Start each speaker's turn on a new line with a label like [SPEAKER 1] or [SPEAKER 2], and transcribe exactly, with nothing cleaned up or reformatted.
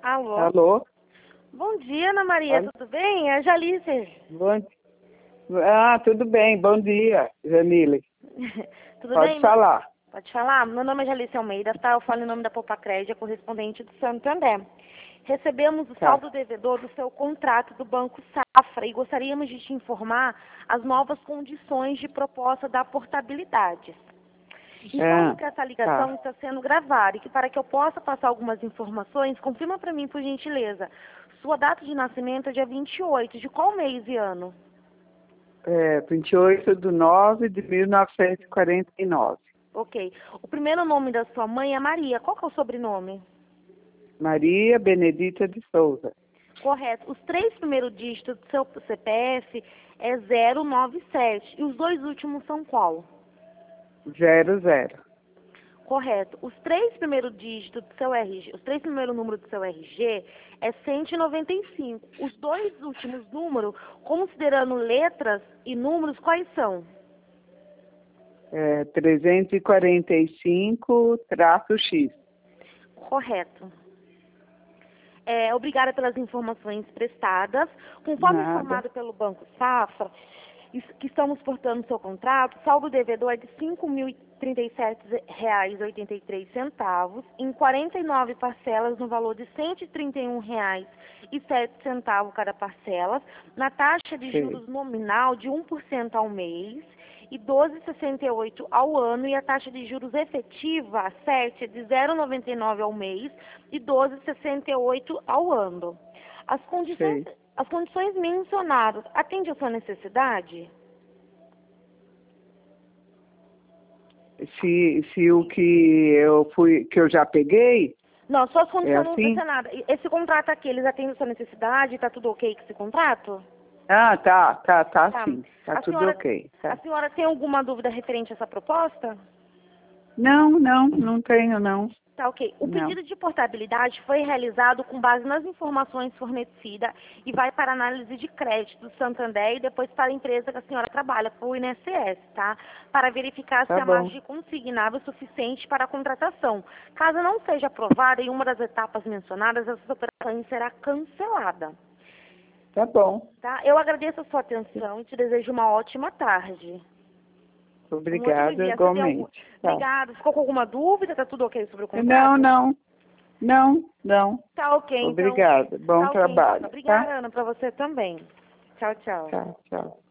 [SPEAKER 1] Alô?
[SPEAKER 2] Alô?
[SPEAKER 1] Bom dia, Ana Maria,
[SPEAKER 2] Alô?
[SPEAKER 1] tudo bem? É a Jalice.
[SPEAKER 2] Bom... Ah, tudo bem. Bom dia, Jamile.
[SPEAKER 1] Tudo
[SPEAKER 2] Pode
[SPEAKER 1] bem?
[SPEAKER 2] falar.
[SPEAKER 1] Pode falar? Meu nome é Jalice Almeida, tá? Eu falo em nome da Popacred, correspondente do Santander. Recebemos o
[SPEAKER 2] Tá.
[SPEAKER 1] saldo devedor do seu contrato do Banco Safra e gostaríamos de te informar as novas condições de proposta da portabilidade. Informo
[SPEAKER 2] Ah,
[SPEAKER 1] que essa ligação
[SPEAKER 2] tá.
[SPEAKER 1] está sendo gravada e que para que eu possa passar algumas informações, confirma para mim, por gentileza. Sua data de nascimento é dia vinte e oito, de qual mês e ano?
[SPEAKER 2] É, vinte e oito de nove de mil novecentos e quarenta e nove.
[SPEAKER 1] Ok. O primeiro nome da sua mãe é Maria. Qual que é o sobrenome?
[SPEAKER 2] Maria Benedita de Souza.
[SPEAKER 1] Correto. Os três primeiros dígitos do seu C P F é zero nove sete. E os dois últimos são qual?
[SPEAKER 2] Zero, zero.
[SPEAKER 1] Correto. Os três primeiros dígitos do seu R G, os três primeiros números do seu R G é cento e noventa e cinco. Os dois últimos números, considerando letras e números, quais são?
[SPEAKER 2] É, trezentos e quarenta e cinco traço X.
[SPEAKER 1] Correto. É, obrigada pelas informações prestadas. Conforme
[SPEAKER 2] Nada.
[SPEAKER 1] informado pelo Banco Safra, is- que estamos portando seu contrato, o saldo devedor é de cinco mil e trinta e sete reais e oitenta e três centavos, em quarenta e nove parcelas no valor de cento e trinta e um reais e sete centavos cada parcela, na taxa de
[SPEAKER 2] Sei.
[SPEAKER 1] juros nominal de um por cento ao mês e doze vírgula sessenta e oito ao ano, e a taxa de juros efetiva, a sete, é de zero vírgula noventa e nove ao mês e doze vírgula sessenta e oito ao ano. As condições,
[SPEAKER 2] Sei.
[SPEAKER 1] as condições mencionadas atendem a sua necessidade?
[SPEAKER 2] Se, se o que eu fui, que eu já peguei,
[SPEAKER 1] Não, suas
[SPEAKER 2] é
[SPEAKER 1] condições não
[SPEAKER 2] assim?
[SPEAKER 1] dizem nada. E esse contrato aqui, eles atendem a sua necessidade? Tá tudo ok com esse contrato?
[SPEAKER 2] Ah, tá, tá, tá
[SPEAKER 1] Tá.
[SPEAKER 2] sim. Tá
[SPEAKER 1] A
[SPEAKER 2] tudo
[SPEAKER 1] senhora,
[SPEAKER 2] ok.
[SPEAKER 1] a
[SPEAKER 2] Tá.
[SPEAKER 1] senhora tem alguma dúvida referente a essa proposta?
[SPEAKER 2] Não, não, não tenho não.
[SPEAKER 1] Tá, ok. O
[SPEAKER 2] Não.
[SPEAKER 1] pedido de portabilidade foi realizado com base nas informações fornecidas e vai para análise de crédito do Santander e depois para a empresa que a senhora trabalha, para o I N S S, tá? Para verificar
[SPEAKER 2] Tá
[SPEAKER 1] se a
[SPEAKER 2] bom.
[SPEAKER 1] margem consignável é suficiente para a contratação. Caso não seja aprovada em uma das etapas mencionadas, essa operação será cancelada.
[SPEAKER 2] Tá bom.
[SPEAKER 1] Tá? Eu agradeço a sua atenção e te desejo uma ótima tarde. Um ótimo
[SPEAKER 2] Obrigada,
[SPEAKER 1] dia. Você tem algum...
[SPEAKER 2] igualmente. Tá.
[SPEAKER 1] Obrigada. Ficou com alguma dúvida? Tá tudo ok sobre o contrato?
[SPEAKER 2] Não, não. Não, não.
[SPEAKER 1] Tá ok, então.
[SPEAKER 2] Obrigada. Bom
[SPEAKER 1] Tá ok, então.
[SPEAKER 2] trabalho,
[SPEAKER 1] Obrigada,
[SPEAKER 2] tá?
[SPEAKER 1] Ana, pra você também. Tchau, tchau.
[SPEAKER 2] Tchau, tchau.